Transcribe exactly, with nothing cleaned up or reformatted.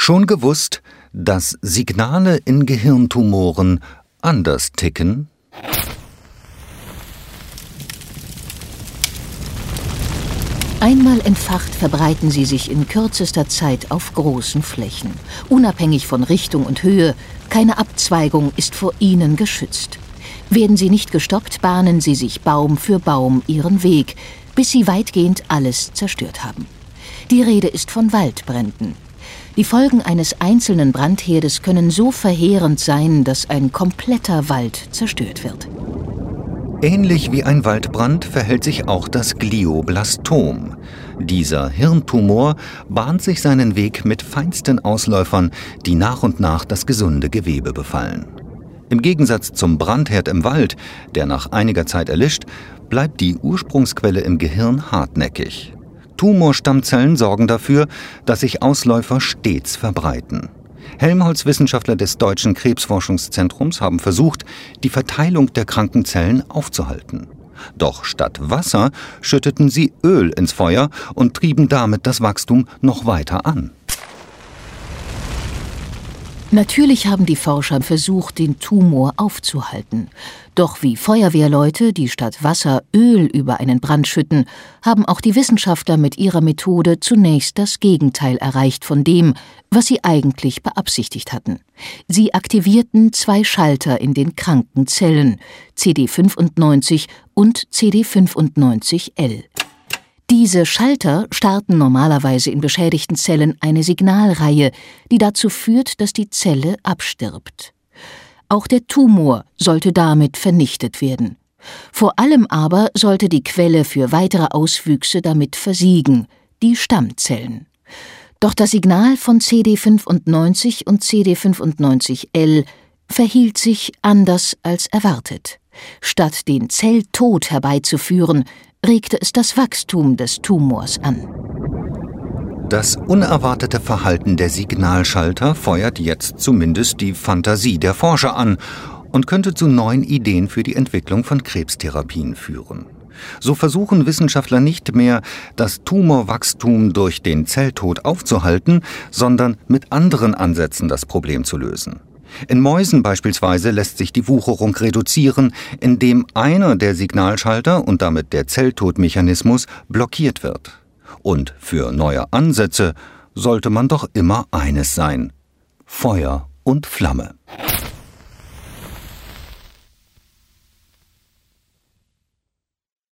Schon gewusst, dass Signale in Gehirntumoren anders ticken? Einmal entfacht verbreiten sie sich in kürzester Zeit auf großen Flächen. Unabhängig von Richtung und Höhe, keine Abzweigung ist vor ihnen geschützt. Werden sie nicht gestoppt, bahnen sie sich Baum für Baum ihren Weg, bis sie weitgehend alles zerstört haben. Die Rede ist von Waldbränden. Die Folgen eines einzelnen Brandherdes können so verheerend sein, dass ein kompletter Wald zerstört wird. Ähnlich wie ein Waldbrand verhält sich auch das Glioblastom. Dieser Hirntumor bahnt sich seinen Weg mit feinsten Ausläufern, die nach und nach das gesunde Gewebe befallen. Im Gegensatz zum Brandherd im Wald, der nach einiger Zeit erlischt, bleibt die Ursprungsquelle im Gehirn hartnäckig. Tumorstammzellen sorgen dafür, dass sich Ausläufer stets verbreiten. Helmholtz-Wissenschaftler des Deutschen Krebsforschungszentrums haben versucht, die Verteilung der kranken Zellen aufzuhalten. Doch statt Wasser schütteten sie Öl ins Feuer und trieben damit das Wachstum noch weiter an. Natürlich haben die Forscher versucht, den Tumor aufzuhalten. Doch wie Feuerwehrleute, die statt Wasser Öl über einen Brand schütten, haben auch die Wissenschaftler mit ihrer Methode zunächst das Gegenteil erreicht von dem, was sie eigentlich beabsichtigt hatten. Sie aktivierten zwei Schalter in den kranken Zellen, C D fünfundneunzig und C D fünfundneunzig L. Diese Schalter starten normalerweise in beschädigten Zellen eine Signalreihe, die dazu führt, dass die Zelle abstirbt. Auch der Tumor sollte damit vernichtet werden. Vor allem aber sollte die Quelle für weitere Auswüchse damit versiegen, die Stammzellen. Doch das Signal von C D fünfundneunzig und C D fünfundneunzig L verhielt sich anders als erwartet. Statt den Zelltod herbeizuführen, regte es das Wachstum des Tumors an. Das unerwartete Verhalten der Signalschalter feuert jetzt zumindest die Fantasie der Forscher an und könnte zu neuen Ideen für die Entwicklung von Krebstherapien führen. So versuchen Wissenschaftler nicht mehr, das Tumorwachstum durch den Zelltod aufzuhalten, sondern mit anderen Ansätzen das Problem zu lösen. In Mäusen beispielsweise lässt sich die Wucherung reduzieren, indem einer der Signalschalter und damit der Zelltodmechanismus blockiert wird. Und für neue Ansätze sollte man doch immer eines sein: Feuer und Flamme.